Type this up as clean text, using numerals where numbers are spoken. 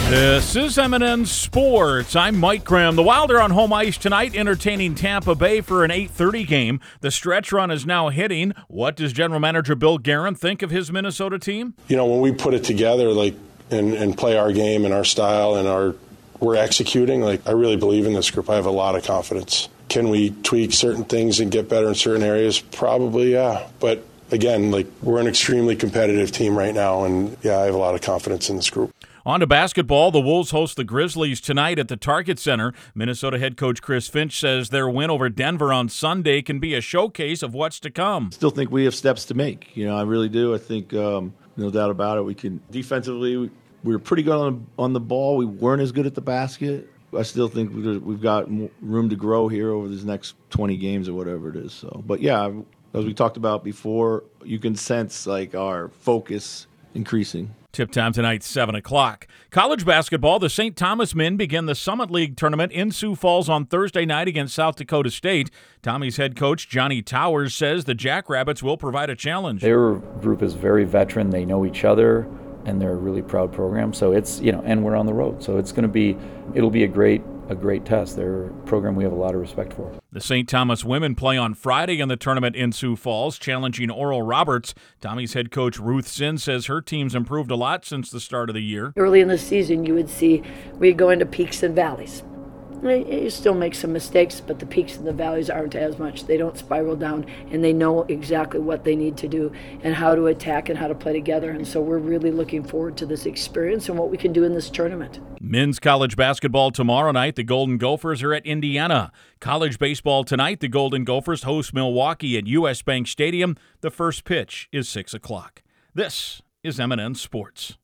This is M&N Sports. I'm Mike Graham. The Wild are on home ice tonight, entertaining Tampa Bay for an 8:30 game. The stretch run is now hitting. What does General Manager Bill Guerin think of his Minnesota team? You know, when we put it together, and play our game and our style and we're executing, I really believe in this group. I have a lot of confidence. Can we tweak certain things and get better in certain areas? Probably, yeah. But again, we're an extremely competitive team right now, and yeah, I have a lot of confidence in this group. On to basketball. The Wolves host the Grizzlies tonight at the Target Center. Minnesota head coach Chris Finch says their win over Denver on Sunday can be a showcase of what's to come. Still think we have steps to make. I really do. I think, no doubt about it, we can defensively. We were pretty good on the ball. We weren't as good at the basket. I still think we've got room to grow here over these next 20 games or whatever it is. So, but yeah, as we talked about before, you can sense our focus increasing. Tip time tonight, 7 o'clock. College basketball, the St. Thomas men begin the Summit League tournament in Sioux Falls on Thursday night against South Dakota State. Tommy's head coach, Johnny Towers, says the Jackrabbits will provide a challenge. Their group is very veteran. They know each other, and they're a really proud program. So it's, and we're on the road. So it'll be a great test. They're a program we have a lot of respect for. The St. Thomas women play on Friday in the tournament in Sioux Falls, challenging Oral Roberts. Tommy's head coach Ruth Zinn says her team's improved a lot since the start of the year. Early in the season, you would see we go into peaks and valleys. You still make some mistakes, but the peaks and the valleys aren't as much. They don't spiral down, and they know exactly what they need to do and how to attack and how to play together. And so we're really looking forward to this experience and what we can do in this tournament. Men's college basketball tomorrow night. The Golden Gophers are at Indiana. College baseball tonight. The Golden Gophers host Milwaukee at U.S. Bank Stadium. The first pitch is 6 o'clock. This is M&N Sports.